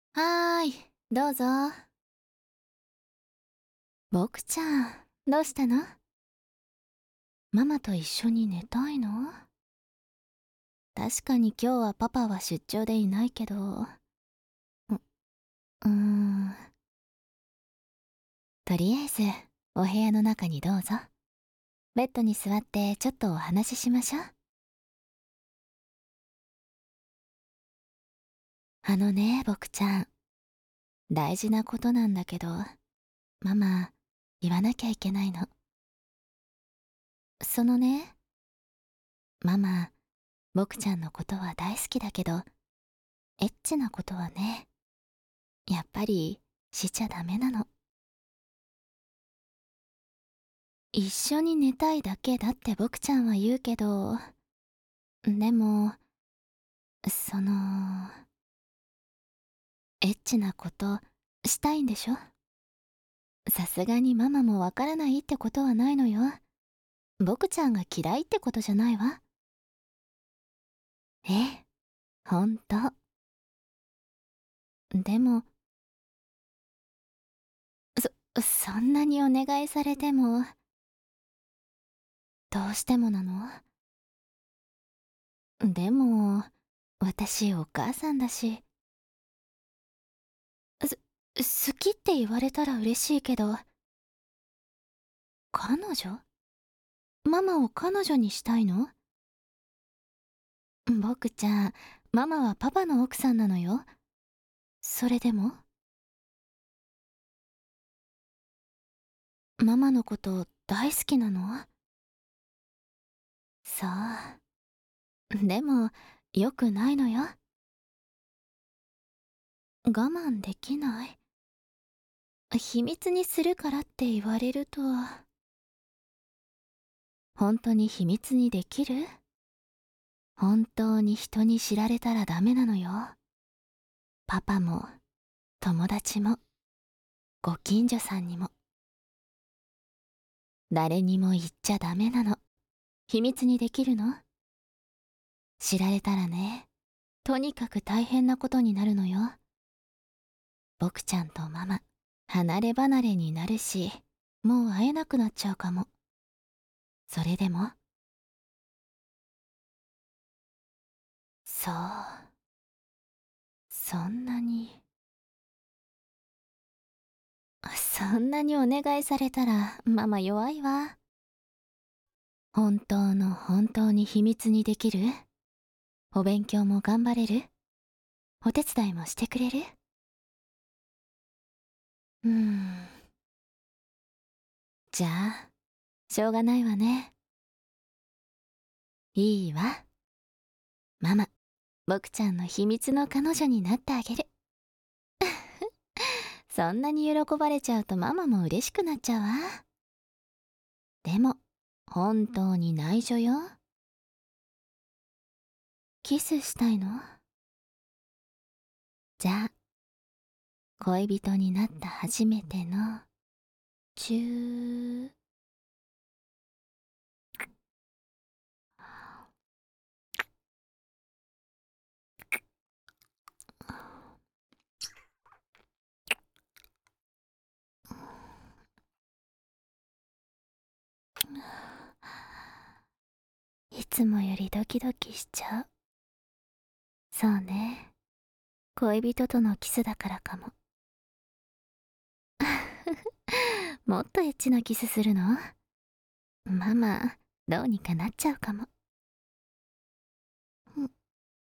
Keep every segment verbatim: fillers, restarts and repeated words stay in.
はーい、どうぞ。僕ちゃん、どうしたの？ママと一緒に寝たいの？確かに今日はパパは出張でいないけど、う、うーん。とりあえず、お部屋の中にどうぞ。ベッドに座ってちょっとお話ししましょう。あのね、僕ちゃん。大事なことなんだけど、ママ、言わなきゃいけないの。そのね、ママ、僕ちゃんのことは大好きだけど、エッチなことはね、やっぱりしちゃダメなの。一緒に寝たいだけだって僕ちゃんは言うけど、でも、その、エッチなことしたいんでしょ？さすがにママもわからないってことはないのよ。僕ちゃんが嫌いってことじゃないわ。え、ほんと。でも、そ、そんなにお願いされても、どうしてもなの？でも、私お母さんだし、す、好きって言われたら嬉しいけど、彼女？ママを彼女にしたいの？僕ちゃん、ママはパパの奥さんなのよ。それでもママのこと大好きなの？そう。でも、よくないのよ。我慢できない。秘密にするからって言われると、本当に秘密にできる？本当に人に知られたらダメなのよ。パパも、友達も、ご近所さんにも。誰にも言っちゃダメなの。秘密にできるの？知られたらね、とにかく大変なことになるのよ。僕ちゃんとママ、離れ離れになるし、もう会えなくなっちゃうかも。それでも、そう、そんなに、そんなにお願いされたらママ弱いわ。本当の本当に秘密にできる？お勉強も頑張れる？お手伝いもしてくれる？うーん。じゃあ、しょうがないわね。いいわ。ママ、僕ちゃんの秘密の彼女になってあげる。そんなに喜ばれちゃうとママも嬉しくなっちゃうわ。でも、本当に内緒よ。キスしたいの？じゃあ、恋人になった初めての、チュー。いつもよりドキドキしちゃう。そうね。恋人とのキスだからかも。もっとエッチなキスするの？ママ、どうにかなっちゃうかも。うん。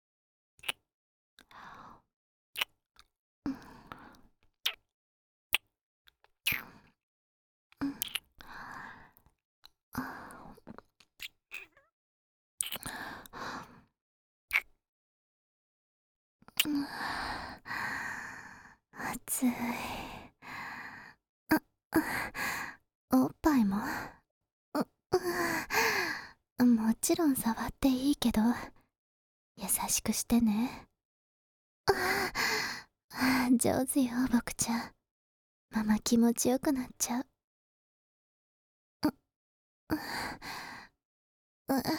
暑い。あ、おっぱいも？う、もちろん触っていいけど、優しくしてね。上手よ、僕ちゃん。ママ気持ちよくなっちゃう。う、う、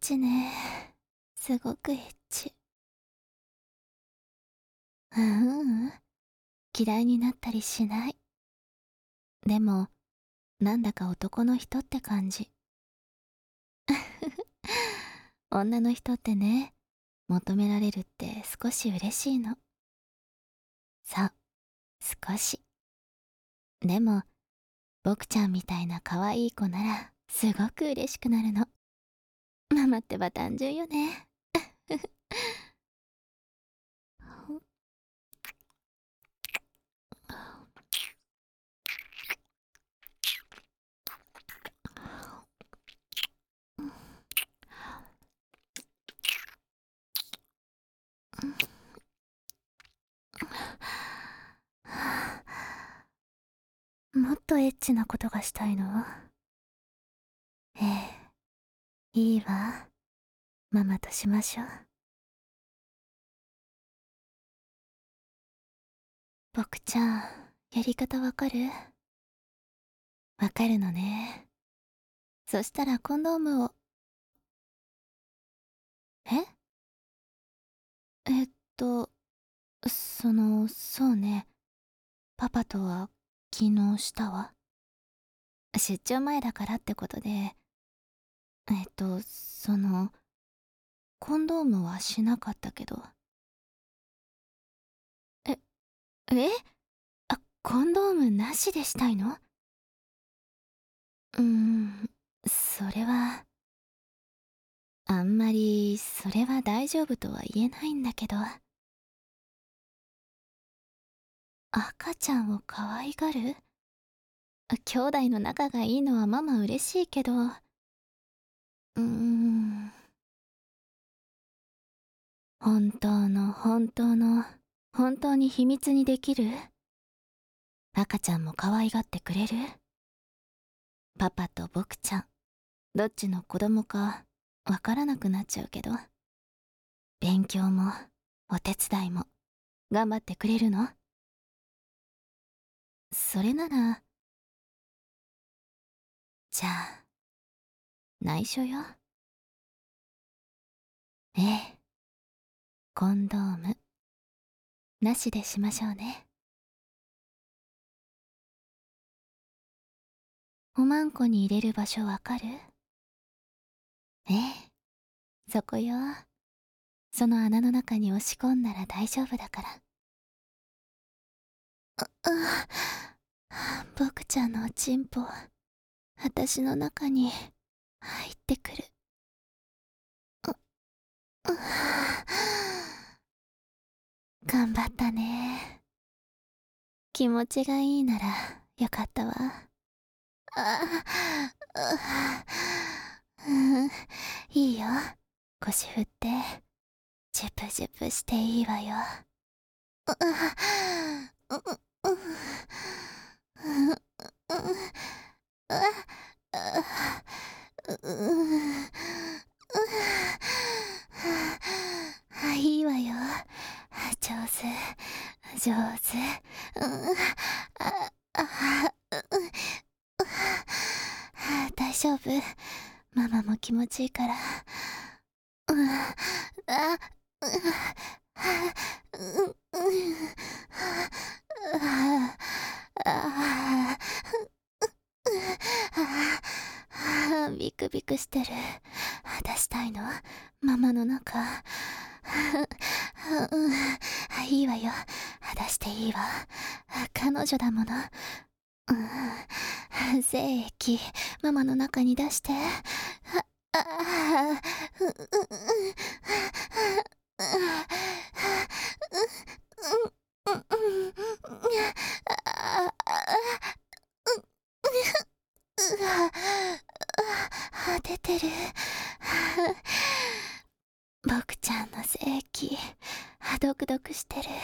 チね。すごくエッチ。ううん、嫌いになったりしない。でも、なんだか男の人って感じ。女の人ってね、求められるって少し嬉しいの。そう、少し。でも、僕ちゃんみたいな可愛い子なら、すごく嬉しくなるの。ママってば単純よね。もっとエッチなことがしたいの？ええ、いいわ。ママとしましょう。僕ちゃん、やり方わかる？わかるのね。そしたらコンドームを。ええっと、その、そうね。パパとは昨日したわ。出張前だからってことで、えっと、その、コンドームはしなかったけど。え、えあ、コンドームなしでしたいの？うーん、それは、あんまり、それは大丈夫とは言えないんだけど。赤ちゃんを可愛がる？兄弟の仲がいいのはママ嬉しいけど、うーん、本当の本当の、本当に秘密にできる？赤ちゃんも可愛がってくれる？パパと僕ちゃん、どっちの子供かわからなくなっちゃうけど、勉強もお手伝いも頑張ってくれるの？それなら、じゃあ、内緒よ。ええ、コンドーム、なしでしましょうね。おまんこに入れる場所わかる？ええ、そこよ。その穴の中に押し込んだら大丈夫だから。あ、あ、僕ちゃんのおちんぽ、私の中に入ってくる。うう頑張ったね。気持ちがいいならよかったわ。あ、う、うん、いいよ。腰振って、ジュプジュプしていいわよ。う、う、う、う、う、あ、いいわよ。上手、上手。あ、あ、大丈夫。ママも気持ちいいから。うん、あ、うん、うん、あ、あ、あ、ビクビクしてる。出したいの？ママの中。うん、いいわよ。出していいわ。彼女だもの。うん、精液、ママの中に出して。あ、あ、う、う、う、出てる。僕ちゃんの精液、ドクドクしてる。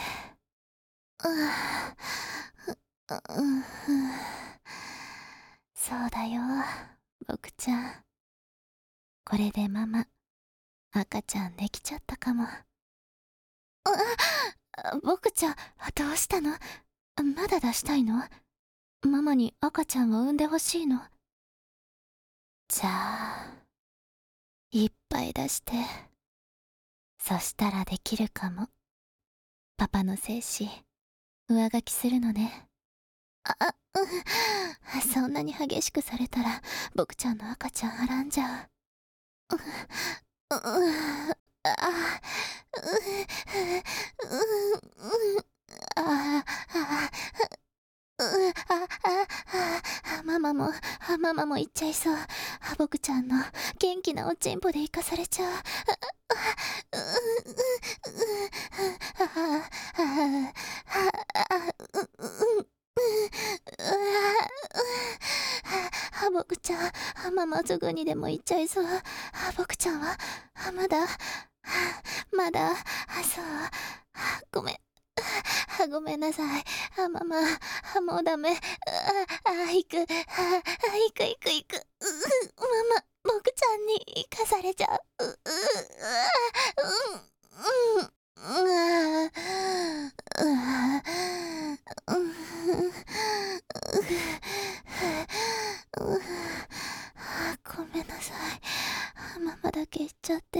うん、そうだよ、僕ちゃん。これでママ、赤ちゃんできちゃったかも。あ、僕ちゃん、どうしたの？まだ出したいの？ママに赤ちゃんを産んでほしいの？じゃあ、 いっぱい出して。そしたらできるかも。パパの精子上書きするのね。あ、うん、そんなに激しくされたら僕ちゃんの赤ちゃんはらんじゃう。う、う、あ、う、う、う、あ、あ、う、あ、あ、あ、ママも、ママも行っちゃいそう。僕ちゃんの元気なおちんぽで生かされちゃう。僕ちゃん、ママすぐにでも行っちゃいそう。僕ちゃんは、まだ、まだ、そう、ごめん。ごめんなさい。あ、ママ、もうダメ。あ、あ、行く。あ、行く行く行く。ママ、僕ちゃんに生かされちゃう。う、う、うん、うん、うん、うん、ごめんなさい。ママだけ言っちゃって。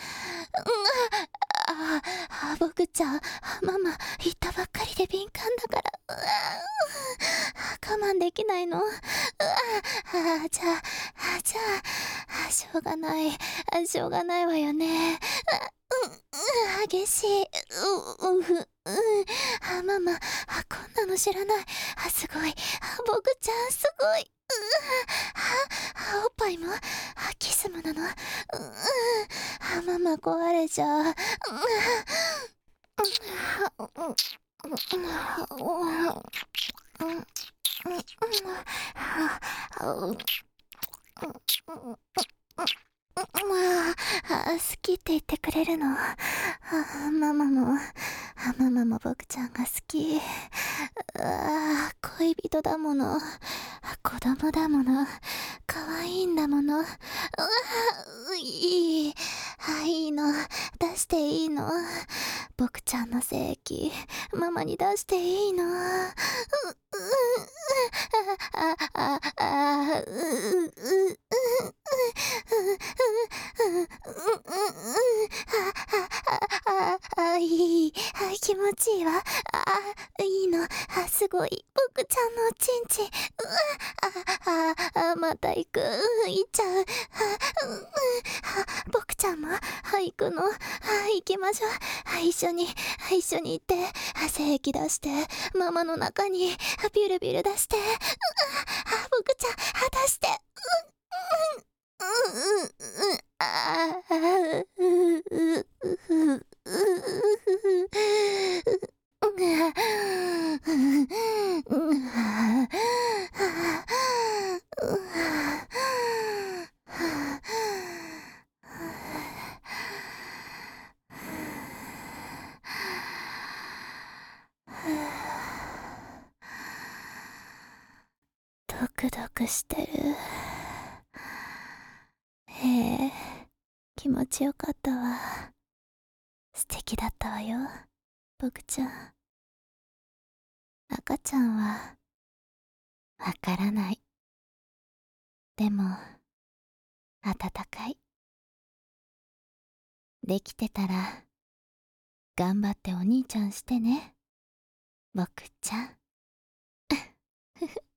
ああ、僕ちゃん、ママ、言ったばっかりで敏感だから、うわ我慢できないの。うわあ、じゃあ、あじゃあ、しょうがない、しょうがないわよね。うん、激しい。う、う、う、あ、ママ、あ、こんなの知らない。あ、すごい。あ、僕ちゃん、すごい。うあ、おっぱいも、あ、キスもなの。うあ、ママ壊れちゃう。あ、好きって言ってくれるの。あ、ママも、あ、ママも僕ちゃんが好き。あ、恋人だもの。子供だもの。可愛いんだもの。うわ、いい。あ、いいの。出していいの。僕ちゃんの性器、ママに出していいの。う、う、あ、あ、あ、あ、う、う、う、あ、あ、いい。あ、気持ちいいわ。あ、いいの。あ、すごい。僕ちゃんのおちんちん。うわ、あ、あ、また行く。行っちゃう。あ、僕ちゃんも、行くの。行きましょう。一緒に、一緒に行って。精液出して。ママの中に、ビュルビュル出して。僕ちゃん、出して。うんうんうんうんああううううドクドクしてる。へえ、気持ちよかったわ。素敵だったわよ、僕ちゃん。赤ちゃんは、わからない。でも、温かい。できてたら、頑張ってお兄ちゃんしてね、僕ちゃん。